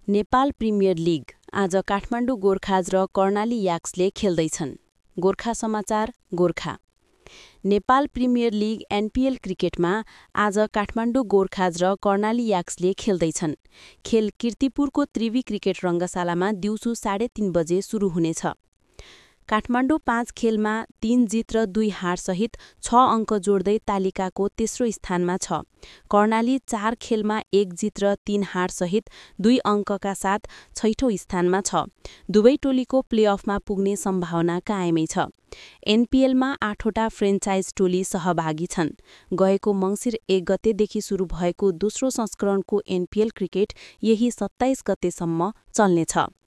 Nepal premier league आज काठमाडौँ गोर्खाज र कर्णाली याक्सले खेल्दैछन्। गोर्खा समाचार Gorkha. Nepal premier league NPL क्रिकेटमा आज काठमाडौँ गोर्खाज र कर्णाली याक्सले खेल्दैछन्। खेल किर्तिपुरको त्रिवी क्रिकेट रङ्गशालामा दिउँसो 3:30 बजे सुरु हुनेछ। काठमाडौँ 5 खेलमा 3 जित र 2 हारसहित 6 अङ्क जोड्दै तालिकाको तेस्रो स्थानमा छ। कर्णाली 4 खेलमा 1 जित र 3 हारसहित 2 अङ्कका साथ छैठौं स्थानमा छ। दुवै टोलीको प्लेअफमा पुग्ने सम्भावना कायमै छ। एनपीएलमा 8वटा फ्रेन्चाइज टोली सहभागी छन्। गएको मङ्सिर 1 गतेदेखि सुरु भएको दोस्रो संस्करणको एनपीएल क्रिकेट यही 27 गतेसम्म चल्नेछ।